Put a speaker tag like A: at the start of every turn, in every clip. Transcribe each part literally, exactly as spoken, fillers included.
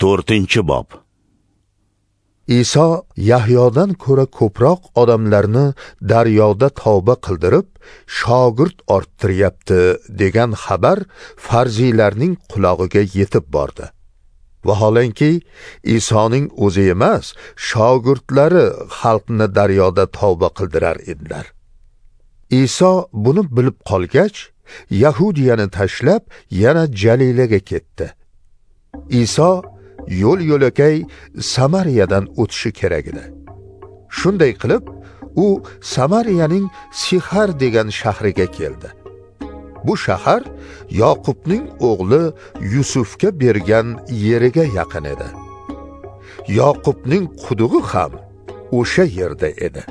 A: to'rtinchi bob.
B: Iso Yahyodan ko'ra ko'proq odamlarni daryoda tavba qildirib, shogird orttiryapti degan xabar farziylarning qulog'iga yetib bordi. Vaholanki Isoning o'zi emas, shogirdlari xalqni daryoda tavba qildirar edilar. Iso buni bilib qolgach, Yahudiyani tashlab yana Jalilaga ketdi. Iso yo'l-yo'lakay Samariyadan o'tishi kerak edi. Shunday qilib, u Samariyaning Sixar degan shahriga keldi. Bu shahar Yoqubning o'g'li Yusufga bergan yeriga yaqin edi. Yoqubning qudug'i ham o'sha yerda edi.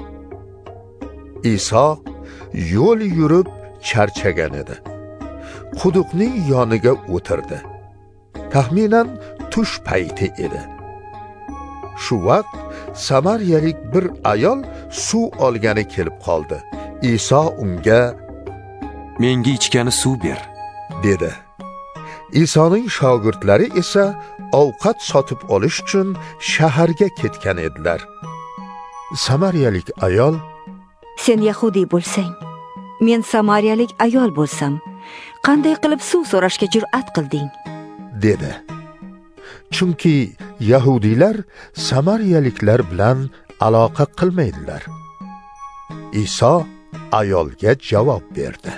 B: Iso yo'l yurib charchagan edi. Quduqning yoniga o'tirdi. Taxminan tush payti edi. Shu vaqt Samariyalik bir ayol suv olgani kelib qoldi. Iso unga
C: "Menga ichgani suv ber"
B: dedi. Isoning shogirdlari esa ovqat sotib olish uchun shaharga ketgan edilar. Samariyalik ayol
D: "Sen Yahudi bo'lsang, men Samariyalik ayol bo'lsam, qanday qilib suv so'rashga jur'at qilding?"
B: dedi. Chunki Yahudilar Samariyaliklar bilan aloqa qilmaydilar. Iso ayolga javob berdi.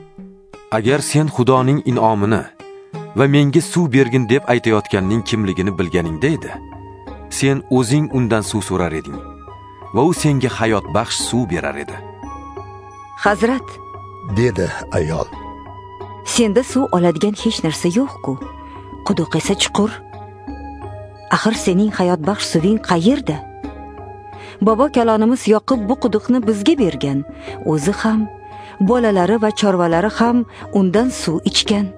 C: Agar sen Xudoning in'omini va menga suv bergin deb aytayotganning kimligini bilganingda edi, sen o'zing undan suv so'rar eding va u senga hayot baxsh suv berar edi.
D: "Hazrat",
B: dedi ayol,
D: "senda suv oladigan hech narsa yo'q-ku. Quduq esa chuqur. Axir sening hayot baxsh suving qayerda? Bobo kalonimiz Yoqub bu quduqni bizga bergan. O'zi ham, bolalari va chorvalari ham undan suv ichgan.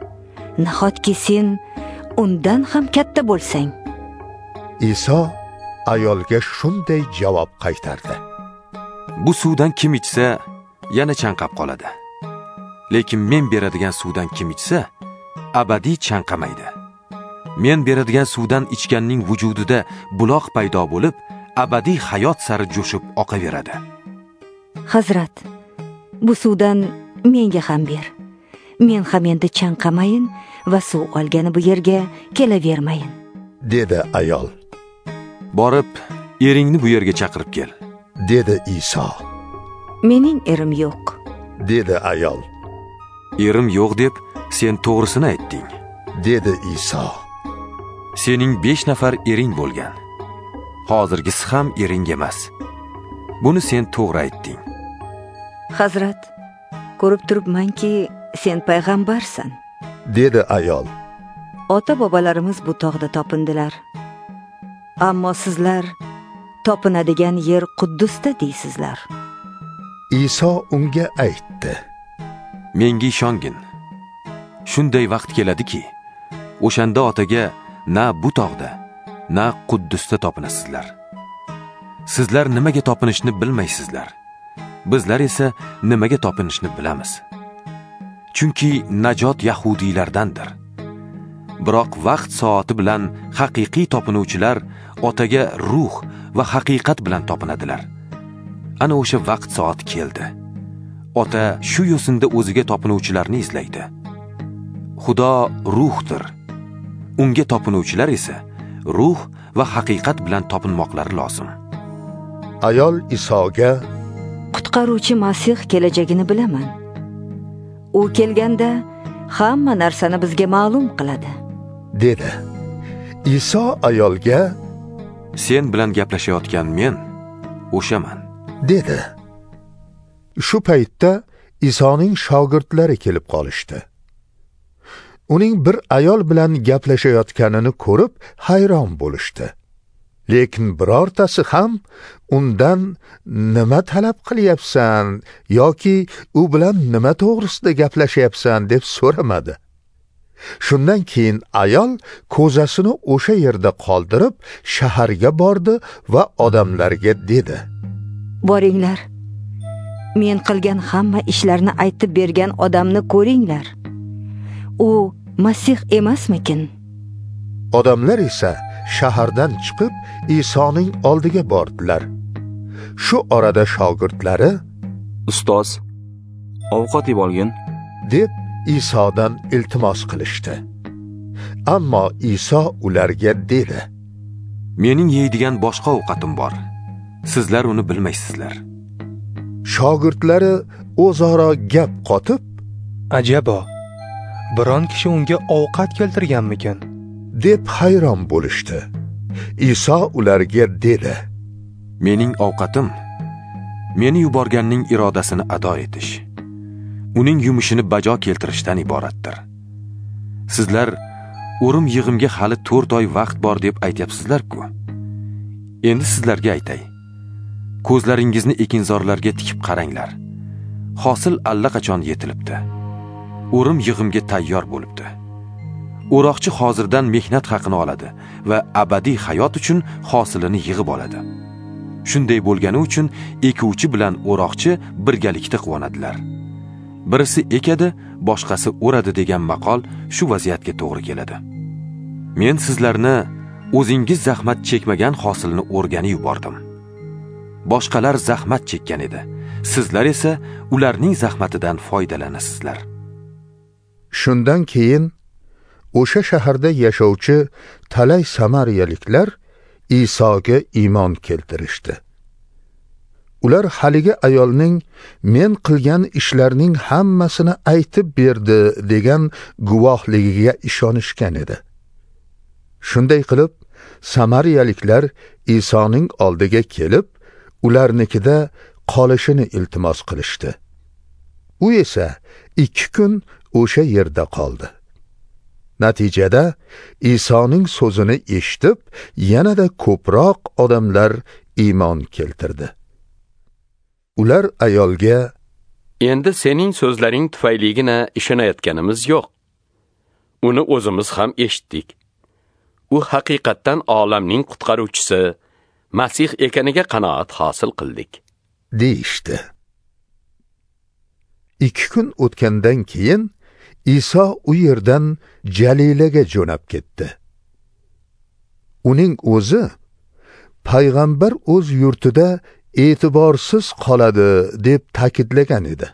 D: Nahotki sen undan ham katta bo'lsang?"
B: Iso ayolga shunday javob qaytardi.
C: Bu suvdan kim ichsa, yana chanqab qoladi. Lekin men beradigan suvdan kim ichsa, abadiy chanqamaydi. Men beradigan suvdan ichganning vujudida buloq paydo bo'lib, abadiy hayot sari jo'shib oqaveradi.
D: "Hazrat, bu suvdan menga ham ber. Men ham endi chanqamayin va suv olgani bu yerga kelavermayin",
B: dedi ayol.
C: "Borib, eringni bu yerga chaqirib kel",
B: dedi Iso.
D: "Mening erim yo'q",
B: dedi ayol.
C: "Erim yo'q deb sen to'g'risini aytding",
B: dedi Iso.
C: "Sening besh nafar ering bo'lgan. Hozirgisi ham ering emas. Buni sen to'g'ri aytding."
D: "Hazrat, ko'rib turibmanki, sen payg'ambarsan",
B: dedi ayol.
D: "Ota-bobolarimiz bu tog'da topindilar. Ammo sizlar topinadigan yer Quddusda deysizlar."
B: Iso unga aytdi.
C: "Menga ishongin. Shunday vaqt keladiki, o'shanda otaga na bu tog'da, na Quddusda topinasizlar. Sizlar nimaga topinishni bilmaysizlar. Bizlar esa nimaga topinishni bilamiz. Chunki najot yahudiylardandir. Biroq vaqt soati bilan haqiqiy topinuvchilar otaga ruh va haqiqat bilan topinadilar. Ana o'sha vaqt soat keldi. Ota shu yo'sinda o'ziga topinuvchilarni izlaydi. Xudo ruhdir. Unga topinuvchilar esa ruh va haqiqat bilan topinmoqlari lozim."
B: Ayol Isoga
D: "Qutqaruvchi Masih kelajagini bilaman. U kelganda hamma narsani bizga ma'lum qiladi",
B: dedi. Iso ayolga
C: "Sen bilan gaplashayotgan men o'shaman",
B: dedi. Shu paytda Isoning shogirdlari kelib qolishdi. Uning bir ayol bilan gaplashayotganini ko'rib hayron bo'lishdi. Lekin birortasi ham undan "Nima talab qilyapsan" yoki "U bilan nima to'g'risida gaplashyapsan" deb so'ramadi. Shundan keyin ayol ko'zasini o'sha yerda qoldirib, shaharga bordi va odamlarga dedi:
D: "Boringlar. Men qilgan hamma ishlarni aytib bergan odamni ko'ringlar. U Masih emasmikin?"
B: Odamlar esa shahardan chiqib Isoning oldiga bordilar. Shu orada shogirdlari
A: Ustoz, ovqat yeb olgin
B: deb Isodan iltimos qilishdi. Ammo Iso ularga dedi:
C: Mening yeydigan boshqa ovqatim bor. Sizlar uni bilmaysizlar.
B: Shogirdlari o'zaro gap qotib,
E: ajabo, biron kishi unga ovqat keltirganmikin
B: deb hayron bo'lishdi. Iso ularga dedi:
C: Mening ovqatim meni yuborganning irodasini ado etish, uning yumushini bajo keltirishdan iboratdir. Sizlar o'rim yig'imga hali to'rt oy vaqt bor deb aytyapsizlar-ku. Endi sizlarga aytay. Ko'zlaringizni ekinzorlarga tikib qaranglar. Hosil allaqachon yetilibdi. O'rim yig'imga tayyor bo'libdi. O'roqchi hozirdan mehnat haqini oladi va abadiy hayot uchun hosilini yig'ib oladi. Shunday bo'lgani uchun ekuvchi bilan o'roqchi birgalikda quvonadilar. Birisi ekadi, boshqasi o'radi degan maqol shu vaziyatga to'g'ri keladi. Men sizlarni o'zingiz zahmat chekmagan hosilni o'rgani yubordim. Boshqalar zahmat chekkan edi. Sizlar esa ularning zahmatidan foydalanasizlar.
B: Shundan keyin o'sha shaharda yashovchi talay samariyaliklar Isoga iymon keltirishdi. Ular haligi ayolning men qilgan ishlarning hammasini aytib berdi degan guvohligiga ishonishgan edi. Shunday qilib, samariyaliklar Isoning oldiga kelib, ularnikida qolishini iltimos qilishdi. U esa ikki kun o'sha yerda qoldi. Natijada Isoning so'zini eshitib, yanada ko'proq odamlar iymon keltirdi. Ular ayolga:
F: Endi sening so'zlaring tufayligina ishonayotganimiz yo'q. Uni o'zimiz ham eshitdik. U haqiqatdan olamning qutqaruvchisi, Masih ekaniga qanoat hosil qildik,
B: deyishdi. Ikki kun o'tgandan keyin Iso u yerdan Jalilaga jo'nab ketdi. Uning o'zi payg'ambar o'z yurtida e'tiborsiz qoladi deb ta'kidlagan edi.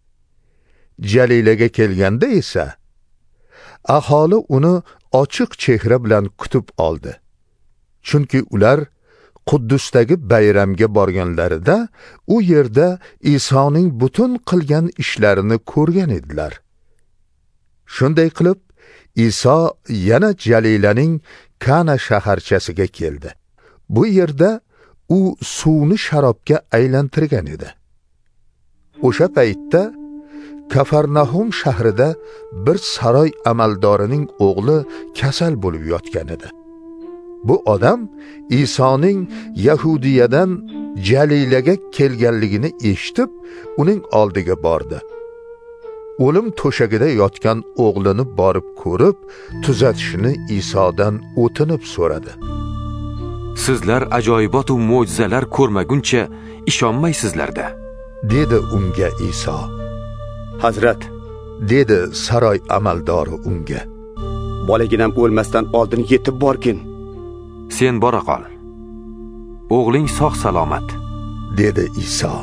B: Jalilaga kelganda esa aholi uni ochiq chehra bilan kutib oldi. Chunki ular Quddusdagi bayramga borganlarida u yerda Isoning butun qilgan ishlarini ko'rgan edilar. Shunday qilib, Iso yana Jalilaning Kana shaharchasiga keldi. Bu yerda u suvni sharobga aylantirgan edi. O'sha paytda Kafarnahum shahrida bir saroy amaldorining o'g'li kasal bo'lib yotgan edi. Bu odam Isoning Yahudiyadan Jalilaga kelganligini eshitib, uning oldiga bordi. O'lim to'shagida yotgan o'g'lini borib ko'rib, tuzatishini Isodan o'tinib so'radi.
C: Sizlar ajoyibot va mo'jizalar ko'rmaguncha ishonmaysizlar-da,
B: dedi unga Iso.
G: Hazrat,
B: dedi saroy amaldori unga,
G: bolaginam o'lmasdan oldin yetib borgin.
C: Sen bora qol. O'g'ling sog' salomat,
B: dedi Iso.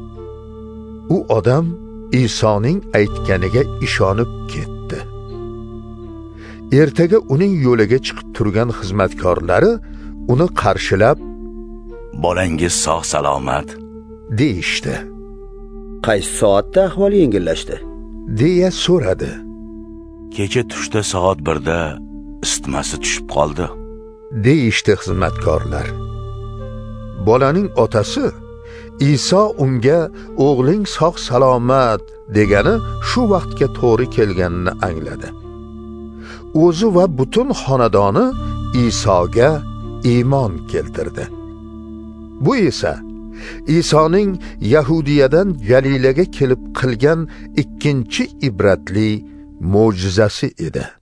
B: U odam Isoning aytganiga ishonib ketdi. Ertaga uning yo'liga chiqib turgan xizmatkorlari uni qarshilab,
H: bolangiz sog' salomat,
B: deyishdi.
G: Qaysi soatda ahvol yengillashdi?
B: deya so'radi.
H: Kecha tushda soat birda isitmasi tushib qoldi,
B: deyishdi xizmatkorlar. Bolaning otasi Iso unga o'g'ling sog' salomat degani shu vaqtga to'g'ri kelganini angladi. O'zi va butun xonadoni Isoga iymon keltirdi. Bu esa Isoning Yahudiyadan Jalilaga kelib qilgan ikkinchi ibratli mo'jizasi edi.